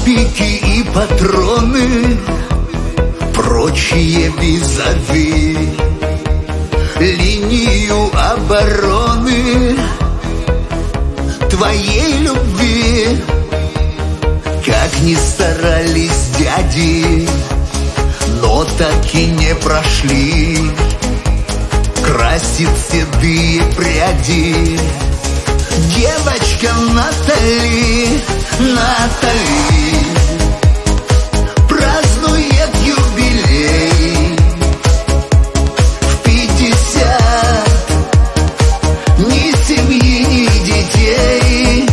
пики и патроны, прочие визави, линию обороны твоей любви. Как ни старались дяди, но так и не прошли красить седые пряди. Девочка Натали, Натали празднует юбилей в 50. Ни семьи, ни детей.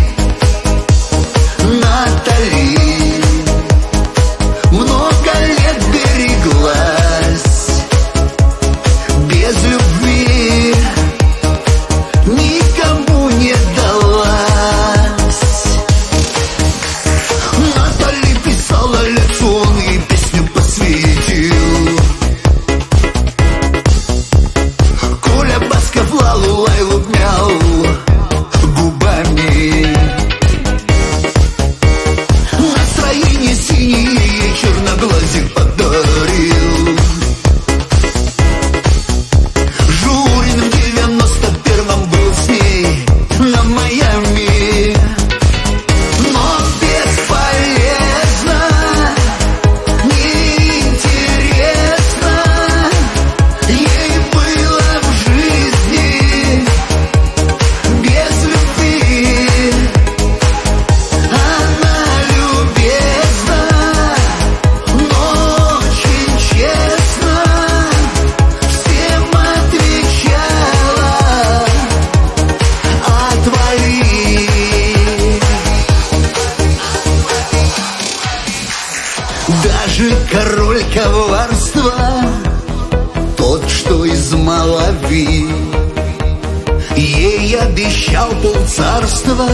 Натали много лет береглась без любви, никому не далась. Натали писала лекцион и песню посвятил. Коля Басков лалу лайлу мяу губами. Настроение синее черноглазик подарил. Журин в 91-м был с ней на Майами. Но бесполезно, неинтересно ей было в жизни без любви. Она любезна, но очень честно всем отвечала: отвали. Даже король коварства, тот, что из Малави, ей обещал полцарства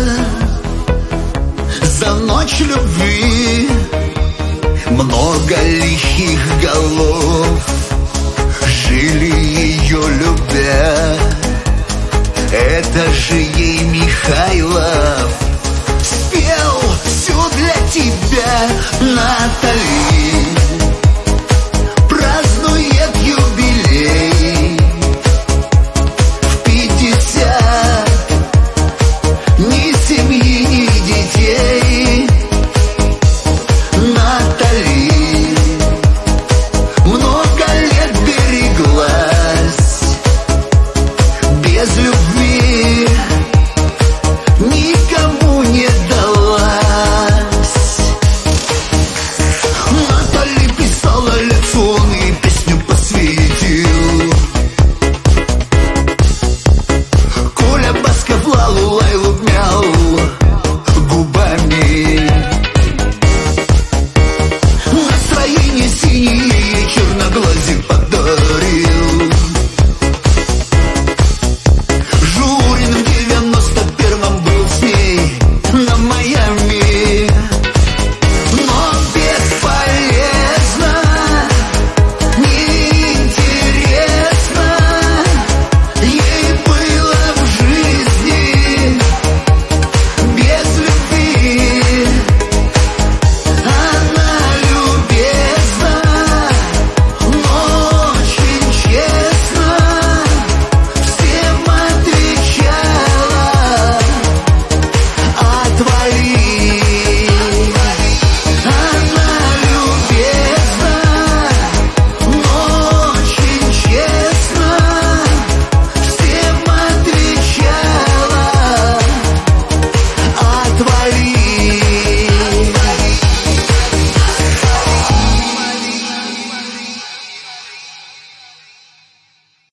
за ночь любви. Много лихих голов жили ее любя. Это же ей Михайлов спел все для тебя. Натали празднует юбилей в 50. Ни семьи, ни детей. Натали много лет береглась без любви.